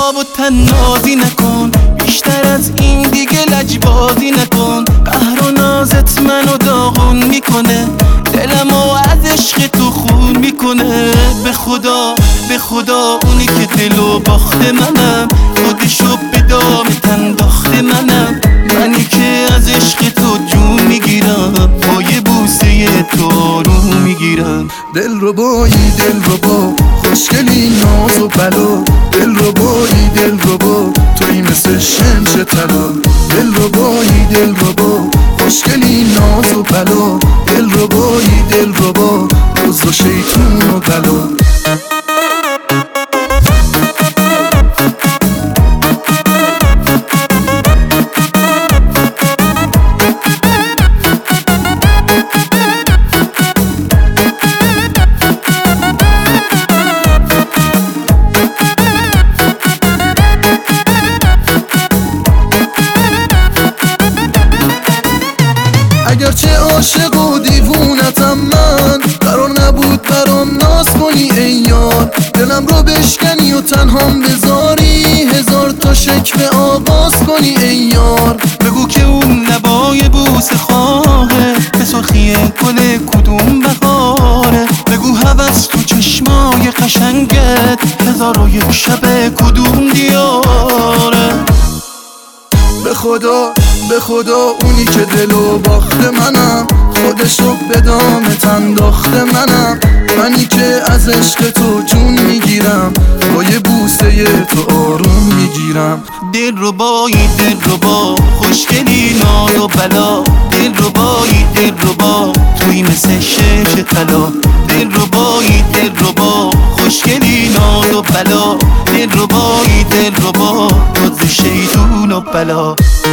بیا و تنازی نکن، بیشتر از این دیگه لجبازی نکن. قهر و نازت منو داغون میکنه، دلمو از عشق تو خون میکنه. به خدا اونی که دلو باخت منم، خودشو به دام تنداخت منم. منی که از عشق تو جون میگیرم، با یه بوسه تو آروم میگیرم. دلربایی دلربا، خوشگلی ناز و بلا. دلربایی دلربا، توی مثل شمش طلا. دلربایی دلربا، خوشگلی ناز و بلا. دلربایی دلربا، روز و شیطون و بلا. اگرچه عاشق و دیوونتم من، قرار نبود برام ناز کنی ای یار. دلم رو بشکنی و تنهام بذاری، هزار تا شکوه آغاز کنی ای یار. بگو که اون لبای بوسه خواهه، به سرخی گل کدوم بهاره. بگو هوس تو چشمای قشنگت، 1001 شب کدوم دیاره. به خدا اونی که دلو باخت منم، خودشو به دام تنداخت منم. منی که از عشق تو جون میگیرم، با یه بوسه تو آروم میگیرم. دلربایی دلربا، خوشگلی ناز و بلا. دلربایی دلربا، توی مثل شمش طلا. دلربایی دلربا، خوشگلی ناز و بلا. دلربایی دلربا، روز شیطون و بلا.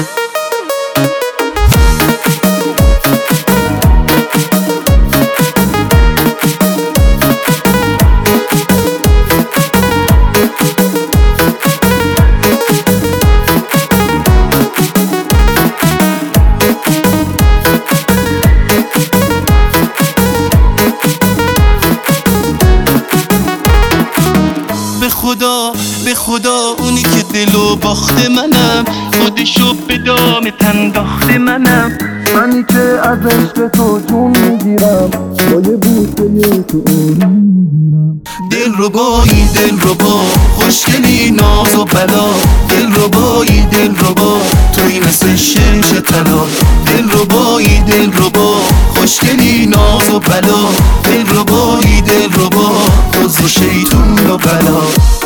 به خدا اونی که دلو باخت منم، خودشو به دام تنداخت منم. منی که از عشق تو جون میگیرم، با یه بوسه تو آروم میگیرم. دلربایی دلربا، خوشگلی ناز و بلا. دلربایی دلربا، توی مثل شمش طلا. دلربایی دلربا، خوشگلی ناز و بلا. دلربایی دلربا، روز و شیطون و بلا.